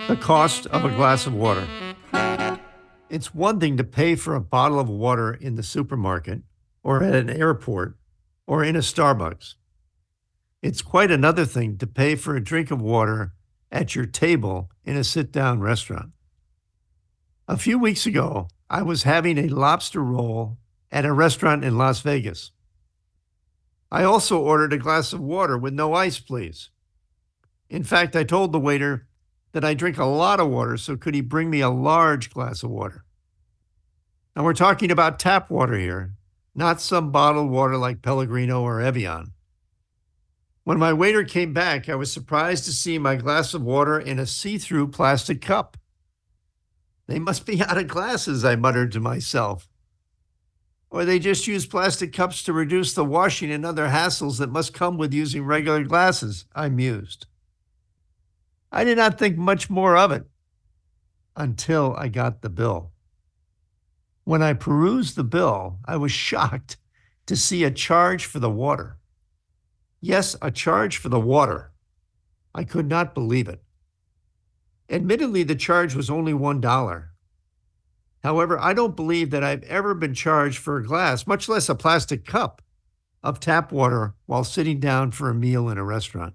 The cost of a glass of water. It's one thing to pay for a bottle of water in the supermarket or at an airport or in a Starbucks. It's quite another thing to pay for a drink of water at your table in a sit-down restaurant. A few weeks ago, I was having a lobster roll at a restaurant in Las Vegas. I also ordered a glass of water with no ice, please. In fact, I told the waiter that I drink a lot of water, so could he bring me a large glass of water? And we're talking about tap water here, not some bottled water like Pellegrino or Evian. When my waiter came back, I was surprised to see my glass of water in a see-through plastic cup. They must be out of glasses, I muttered to myself. Or they just use plastic cups to reduce the washing and other hassles that must come with using regular glasses, I mused. I did not think much more of it until I got the bill. When I perused the bill, I was shocked to see a charge for the water. Yes, a charge for the water. I could not believe it. Admittedly, the charge was only $1. However, I don't believe that I've ever been charged for a glass, much less a plastic cup, of tap water while sitting down for a meal in a restaurant.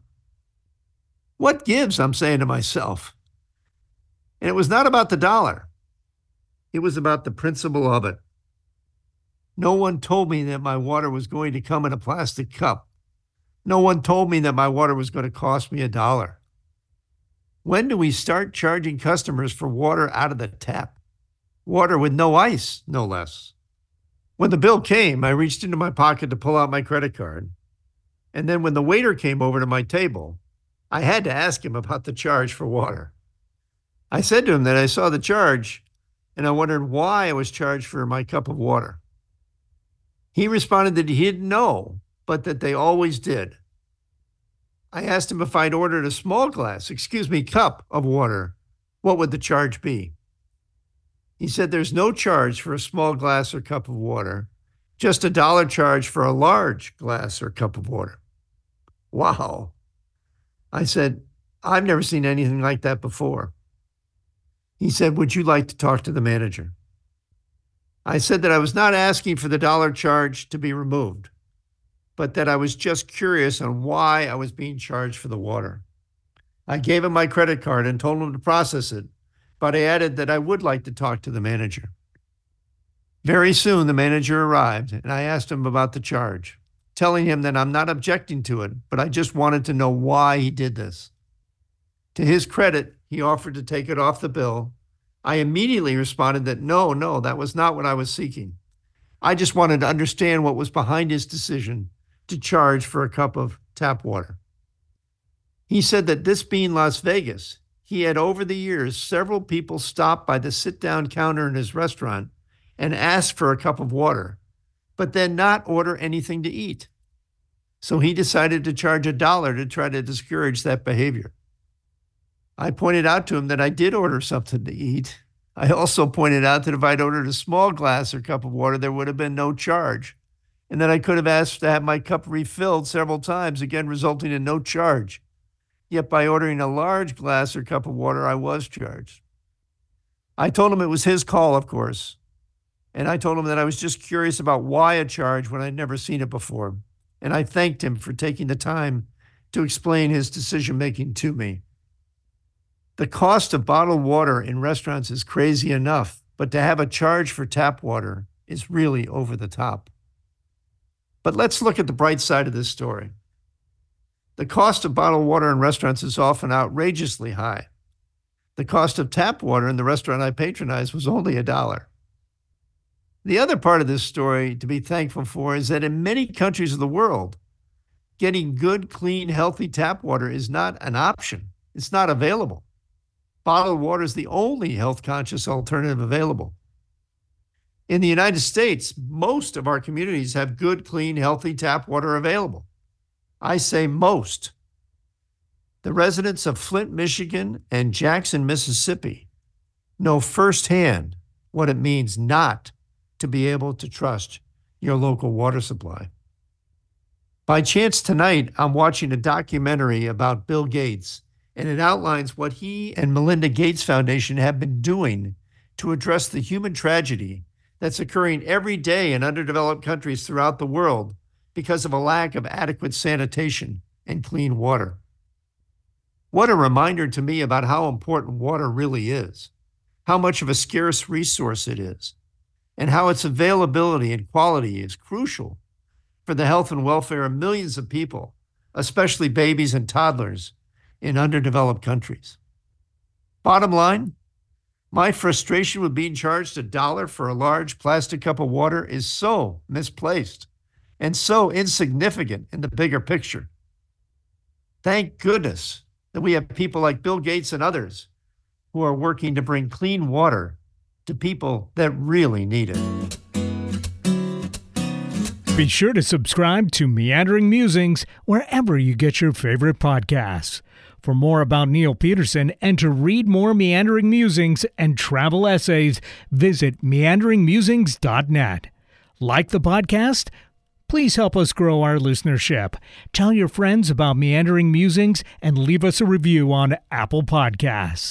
What gives, I'm saying to myself. And it was not about the dollar. It was about the principle of it. No one told me that my water was going to come in a plastic cup. No one told me that my water was going to cost me $1. When do we start charging customers for water out of the tap? Water with no ice, no less. When the bill came, I reached into my pocket to pull out my credit card. And then when the waiter came over to my table, I had to ask him about the charge for water. I said to him that I saw the charge and I wondered why I was charged for my cup of water. He responded that he didn't know, but that they always did. I asked him if I'd ordered a small cup of water, what would the charge be? He said there's no charge for a small glass or cup of water, just $1 charge for a large glass or cup of water. Wow. I said, I've never seen anything like that before. He said, would you like to talk to the manager? I said that I was not asking for the dollar charge to be removed, but that I was just curious on why I was being charged for the water. I gave him my credit card and told him to process it, but I added that I would like to talk to the manager. Very soon, the manager arrived, and I asked him about the charge, telling him that I'm not objecting to it, but I just wanted to know why he did this. To his credit, he offered to take it off the bill. I immediately responded that no, that was not what I was seeking. I just wanted to understand what was behind his decision to charge for a cup of tap water. He said that this being Las Vegas, he had over the years several people stop by the sit-down counter in his restaurant and ask for a cup of water, but then not order anything to eat. So he decided to charge $1 to try to discourage that behavior. I pointed out to him that I did order something to eat. I also pointed out that if I'd ordered a small glass or cup of water, there would have been no charge, and that I could have asked to have my cup refilled several times, again resulting in no charge. Yet by ordering a large glass or cup of water, I was charged. I told him it was his call, of course, and I told him that I was just curious about why a charge when I'd never seen it before, and I thanked him for taking the time to explain his decision-making to me. The cost of bottled water in restaurants is crazy enough, but to have a charge for tap water is really over the top. But let's look at the bright side of this story. The cost of bottled water in restaurants is often outrageously high. The cost of tap water in the restaurant I patronized was only $1. The other part of this story to be thankful for is that in many countries of the world, getting good, clean, healthy tap water is not an option. It's not available. Bottled water is the only health-conscious alternative available. In the United States, most of our communities have good, clean, healthy tap water available. I say most. The residents of Flint, Michigan, and Jackson, Mississippi know firsthand what it means not to be able to trust your local water supply. By chance tonight, I'm watching a documentary about Bill Gates and it outlines what he and Melinda Gates Foundation have been doing to address the human tragedy that's occurring every day in underdeveloped countries throughout the world because of a lack of adequate sanitation and clean water. What a reminder to me about how important water really is, how much of a scarce resource it is, and how its availability and quality is crucial for the health and welfare of millions of people, especially babies and toddlers in underdeveloped countries. Bottom line, my frustration with being charged $1 for a large plastic cup of water is so misplaced and so insignificant in the bigger picture. Thank goodness that we have people like Bill Gates and others who are working to bring clean water to people that really need it. Be sure to subscribe to Meandering Musings wherever you get your favorite podcasts. For more about Neil Peterson and to read more Meandering Musings and travel essays, visit meanderingmusings.net. Like the podcast? Please help us grow our listenership. Tell your friends about Meandering Musings and leave us a review on Apple Podcasts.